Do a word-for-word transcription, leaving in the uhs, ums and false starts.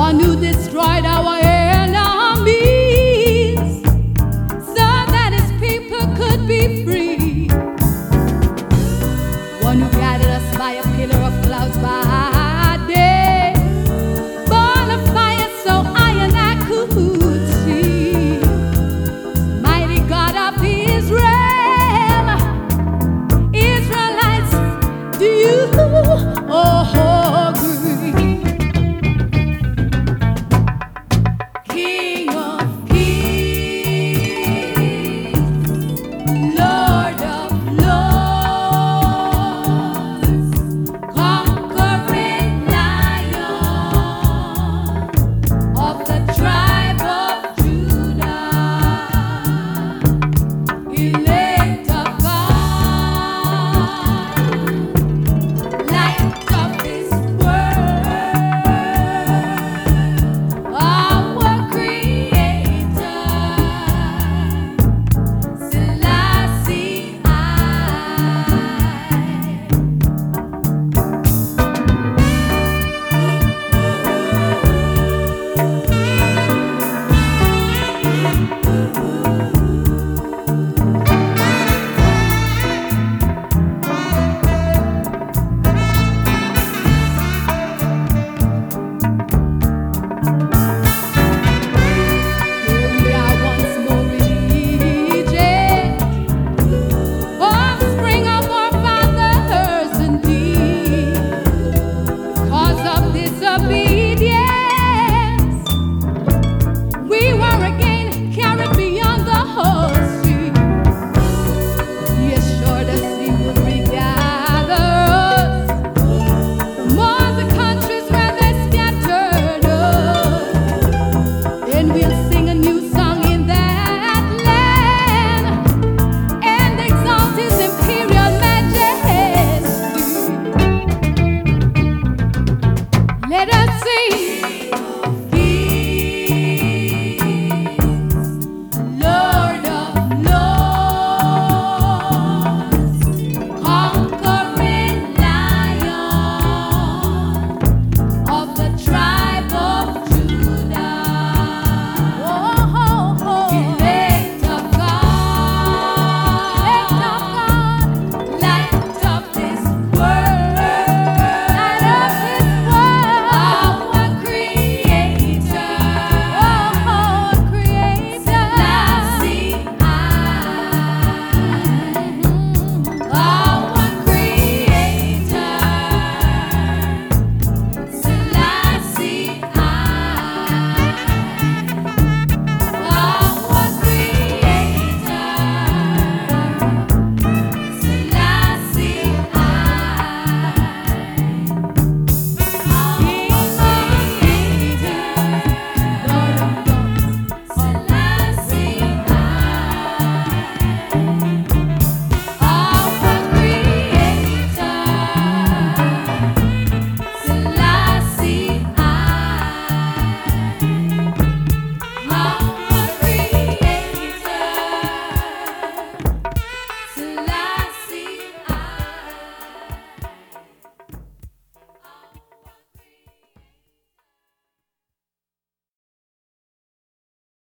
one who destroyed our enemies, so that his people could be free, one who guided us by a pillar of clouds by day, ball of fire so I and I could see, mighty God of Israel. Israelites, do you oh agree? King of kings, Lord of lords, conquering lion of the tribe of Judah, elect of God, light of this world, our creator, Selassie I. Here we are once more in Egypt, offspring of our fathers indeed. Because of disobedience, we were again carried beyond the whole sea. He assured us he would regather us from all the countries where they scattered us. Then we'll sing a new song in that land and exalt his imperial majesty. Let us sing.